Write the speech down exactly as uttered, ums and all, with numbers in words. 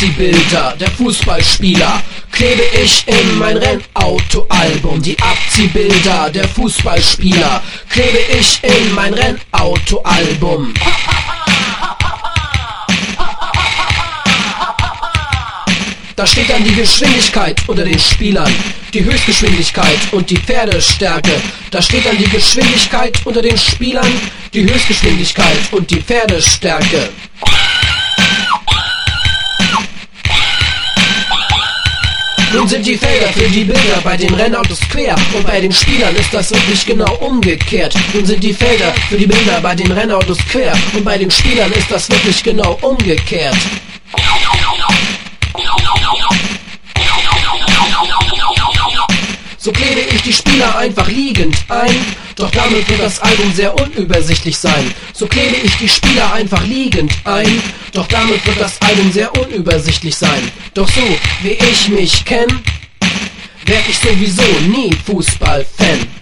Abziehbilder der Fußballspieler klebe ich in mein Rennauto-Album. Die Abziehbilder der Fußballspieler klebe ich in mein Rennauto-Album. Da steht dann die Geschwindigkeit unter den Spielern, die Höchstgeschwindigkeit und die Pferdestärke. Da steht dann die Geschwindigkeit unter den Spielern, die Höchstgeschwindigkeit und die Pferdestärke. Nun sind die Felder für die Bilder bei den Rennautos quer und bei den Spielern ist das wirklich genau umgekehrt. Nun sind die Felder für die Bilder bei den Rennautos quer und bei den Spielern ist das wirklich genau umgekehrt. So klebe ich die Spieler einfach liegend ein, doch damit wird das Album sehr unübersichtlich sein. So klebe ich die Spieler einfach liegend ein, doch damit wird das Album sehr unübersichtlich sein. Doch so wie ich mich kenn, werd ich sowieso nie Fußballfan.